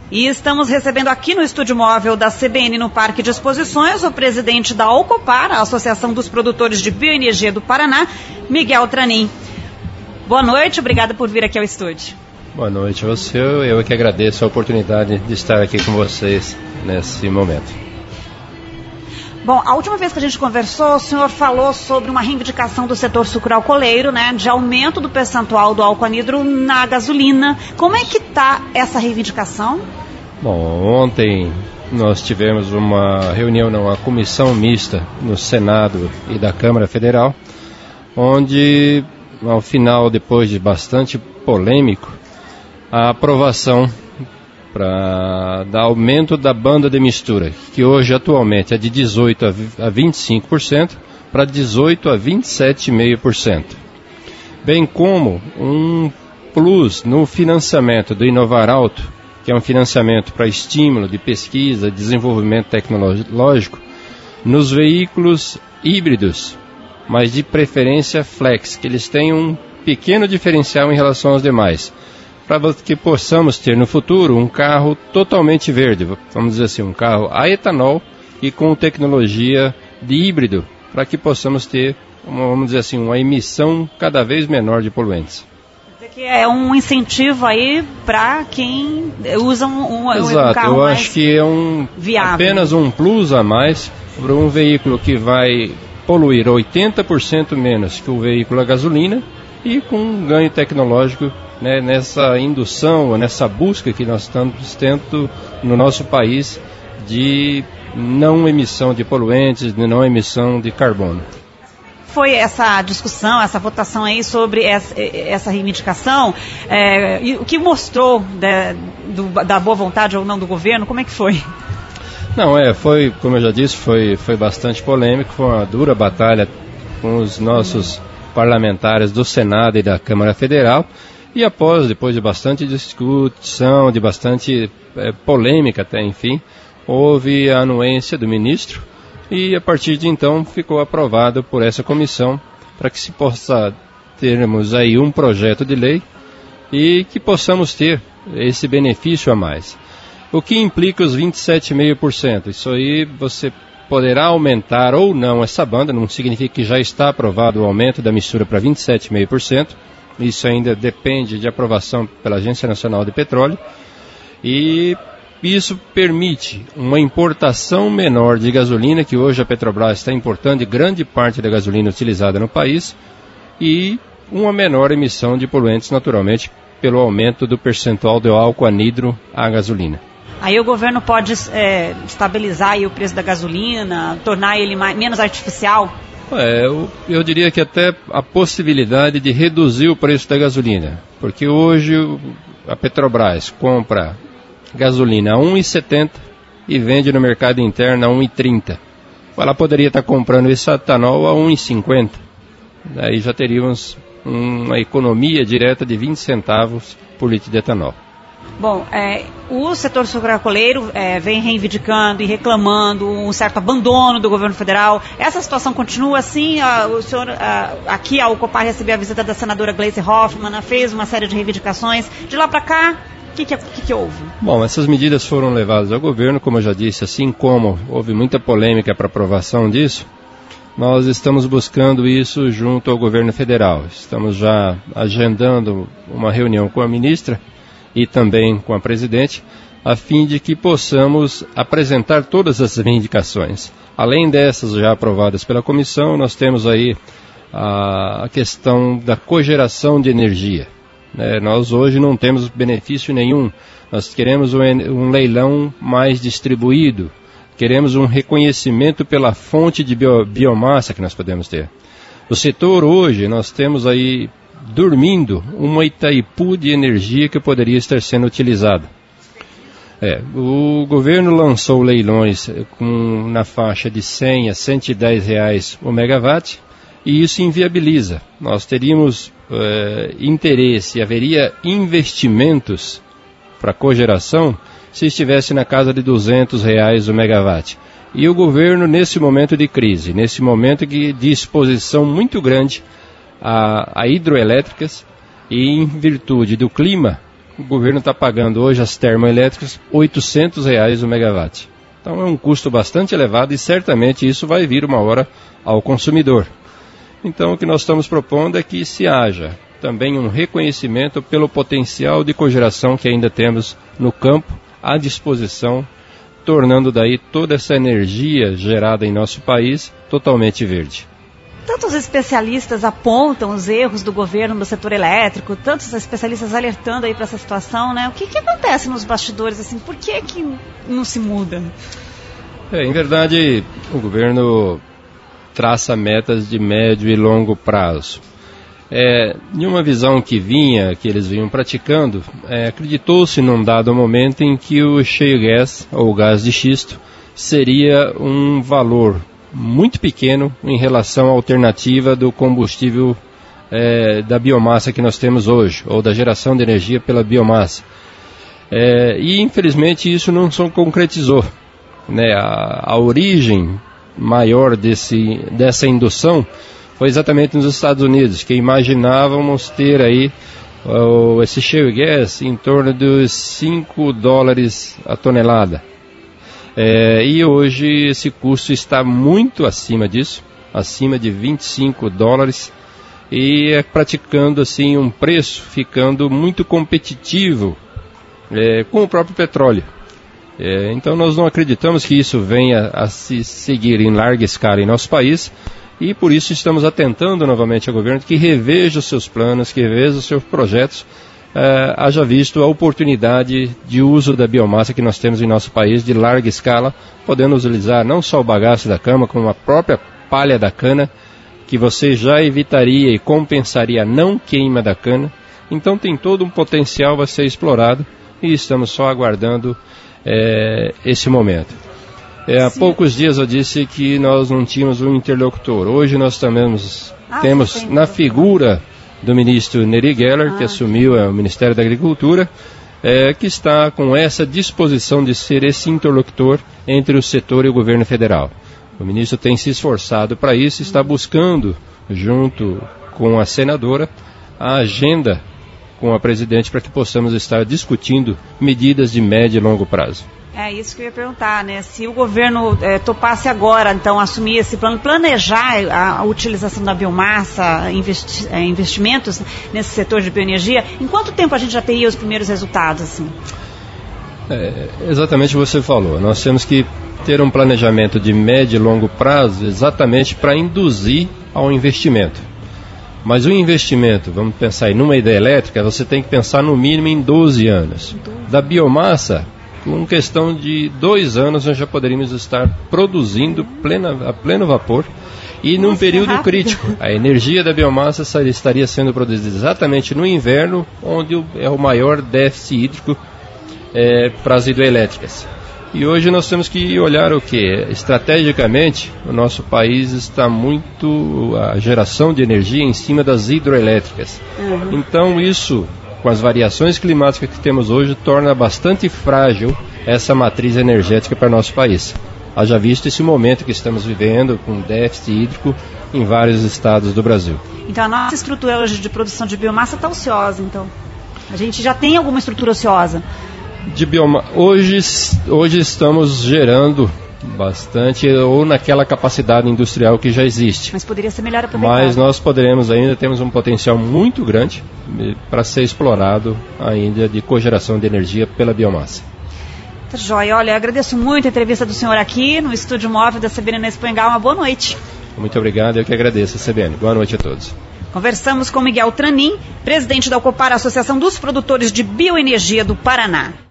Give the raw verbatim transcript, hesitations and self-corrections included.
E estamos recebendo aqui no estúdio móvel da C B N no Parque de Exposições o presidente da Alcopar, a Associação dos Produtores de Bioenergia do Paraná, Miguel Tranin. Boa noite, obrigada por vir aqui ao estúdio. Boa noite a você, eu que agradeço a oportunidade de estar aqui com vocês nesse momento. Bom, a última vez que a gente conversou, o senhor falou sobre uma reivindicação do setor sucroalcooleiro, né, de aumento do percentual do álcool anidro na gasolina. Como é que está essa reivindicação? Bom, ontem nós tivemos uma reunião, não, uma comissão mista no Senado e da Câmara Federal, onde, ao final, depois de bastante polêmico, a aprovação para dar aumento da banda de mistura, que hoje atualmente é de dezoito a vinte e cinco por cento, para dezoito a vinte e sete vírgula cinco por cento. Bem como um plus no financiamento do Inovar Alto, que é um financiamento para estímulo de pesquisa e desenvolvimento tecnológico nos veículos híbridos, mas de preferência flex, que eles têm um pequeno diferencial em relação aos demais, para que possamos ter no futuro um carro totalmente verde, vamos dizer assim, um carro a etanol e com tecnologia de híbrido, para que possamos ter, uma, vamos dizer assim, uma emissão cada vez menor de poluentes. Que é um incentivo aí para quem usa um, um, Exato, um carro eu mais acho que é um, viável. Apenas um plus a mais para um veículo que vai poluir oitenta por cento menos que o veículo a gasolina e com um ganho tecnológico, né, nessa indução, nessa busca que nós estamos tendo no nosso país de não emissão de poluentes, de não emissão de carbono. Foi essa discussão, essa votação aí sobre essa, essa reivindicação, é, e o que mostrou da, do, da boa vontade ou não do governo, como é que foi? Não, é, foi, como eu já disse, foi, foi bastante polêmico, foi uma dura batalha com os nossos parlamentares do Senado e da Câmara Federal, e após, depois de bastante discussão, de bastante é, polêmica até, enfim, houve a anuência do ministro, e a partir de então ficou aprovado por essa comissão para que se possa termos aí um projeto de lei e que possamos ter esse benefício a mais. O que implica os vinte e sete vírgula cinco por cento. Isso aí você poderá aumentar ou não essa banda, não significa que já está aprovado o aumento da mistura para vinte e sete vírgula cinco por cento. Isso ainda depende de aprovação pela Agência Nacional de Petróleo. E isso permite uma importação menor de gasolina, que hoje a Petrobras está importando grande parte da gasolina utilizada no país, e uma menor emissão de poluentes, naturalmente, pelo aumento do percentual de álcool anidro à gasolina. Aí o governo pode é, estabilizar aí o preço da gasolina, tornar ele mais, menos artificial? É, eu, eu diria que até a possibilidade de reduzir o preço da gasolina, porque hoje a Petrobras compra gasolina a um real e setenta centavos e vende no mercado interno a um real e trinta centavos. Ela poderia estar comprando esse etanol a um real e cinquenta centavos. Daí já teríamos uma economia direta de vinte centavos por litro de etanol. Bom, é, o setor sucroalcooleiro é, vem reivindicando e reclamando um certo abandono do governo federal. Essa situação continua assim? A, o senhor, a, aqui a Alcopar recebeu a visita da senadora Gleisi Hoffmann, fez uma série de reivindicações. De lá para cá, o que, que, que, que houve? Bom, essas medidas foram levadas ao governo, como eu já disse, assim como houve muita polêmica para aprovação disso, nós estamos buscando isso junto ao governo federal. Estamos já agendando uma reunião com a ministra e também com a presidente, a fim de que possamos apresentar todas as reivindicações. Além dessas já aprovadas pela comissão, nós temos aí a, a questão da cogeração de energia. É, nós hoje não temos benefício nenhum, nós queremos um, um leilão mais distribuído, queremos um reconhecimento pela fonte de bio, biomassa que nós podemos ter. O setor hoje, nós temos aí dormindo uma Itaipu de energia que poderia estar sendo utilizada. É, o governo lançou leilões com, na faixa de cem a cento e dez reais o megawatt, e isso inviabiliza. Nós teríamos é, interesse, haveria investimentos para cogeração se estivesse na casa de duzentos reais o megawatt. E o governo, nesse momento de crise, nesse momento de exposição muito grande a, a hidroelétricas, e em virtude do clima o governo está pagando hoje as termoelétricas oitocentos reais o megawatt. Então é um custo bastante elevado e certamente isso vai vir uma hora ao consumidor. Então o que nós estamos propondo é que se haja também um reconhecimento pelo potencial de cogeração que ainda temos no campo à disposição, tornando daí toda essa energia gerada em nosso país totalmente verde. Tantos especialistas apontam os erros do governo no setor elétrico, tantos especialistas alertando aí para essa situação, né? O que, que acontece nos bastidores, assim? Por que que não se muda? É, em verdade, o governo traça metas de médio e longo prazo. É, em uma visão que vinha, que eles vinham praticando, é, acreditou-se num dado momento em que o shale gas, ou gás de xisto, seria um valor muito pequeno em relação à alternativa do combustível é, da biomassa que nós temos hoje, ou da geração de energia pela biomassa. É, e infelizmente isso não se concretizou. Né? A, a origem maior desse, dessa indução foi exatamente nos Estados Unidos, que imaginávamos ter aí uh, esse shale gas em torno dos cinco dólares a tonelada. É, e hoje esse custo está muito acima disso, acima de vinte e cinco dólares, e é praticando assim um preço ficando muito competitivo é, com o próprio petróleo. É, então nós não acreditamos que isso venha a se seguir em larga escala em nosso país, e por isso estamos atentando novamente ao governo que reveja os seus planos, que reveja os seus projetos, Uh, haja visto a oportunidade de uso da biomassa que nós temos em nosso país de larga escala, podendo utilizar não só o bagaço da cama, como a própria palha da cana, que você já evitaria e compensaria a não queima da cana. Então tem todo um potencial a ser explorado e estamos só aguardando é, esse momento. É, há poucos dias eu disse que nós não tínhamos um interlocutor. Hoje nós temos, ah, temos na figura do ministro Nery Geller, ah, que assumiu é, o Ministério da Agricultura, é, que está com essa disposição de ser esse interlocutor entre o setor e o governo federal. O ministro tem se esforçado para isso, está buscando, junto com a senadora, a agenda com a presidente para que possamos estar discutindo medidas de médio e longo prazo. É isso que eu ia perguntar, né? Se o governo é, topasse agora, então, assumir esse plano, planejar a, a utilização da biomassa, investi, é, investimentos nesse setor de bioenergia, em quanto tempo a gente já teria os primeiros resultados, assim? É, exatamente o que você falou. Nós temos que ter um planejamento de médio e longo prazo exatamente para induzir ao investimento. Mas o investimento, vamos pensar em numa hidrelétrica, você tem que pensar no mínimo em doze anos. Da biomassa, com questão de dois anos nós já poderíamos estar produzindo plena, a pleno vapor e num período rápido. Crítico. A energia da biomassa estaria sendo produzida exatamente no inverno, onde é o maior déficit hídrico é, para as hidrelétricas. E hoje nós temos que olhar o que? Estrategicamente, o nosso país está muito, a geração de energia em cima das hidroelétricas. Uhum. Então isso, com as variações climáticas que temos hoje, torna bastante frágil essa matriz energética para nosso país. Haja visto esse momento que estamos vivendo com déficit hídrico em vários estados do Brasil. Então a nossa estrutura hoje de produção de biomassa está ociosa, então. A gente já tem alguma estrutura ociosa? De bioma... hoje, hoje estamos gerando bastante, ou naquela capacidade industrial que já existe. Mas poderia ser melhor aproveitado. Mas nós poderemos ainda, temos um potencial muito grande para ser explorado ainda de cogeração de energia pela biomassa. Tá joia. Olha, eu agradeço muito a entrevista do senhor aqui no estúdio móvel da C B N na Espanhol. Uma boa noite. Muito obrigado, eu que agradeço, C B N. Boa noite a todos. Conversamos com Miguel Tranin, presidente da Alcopar, Associação dos Produtores de Bioenergia do Paraná.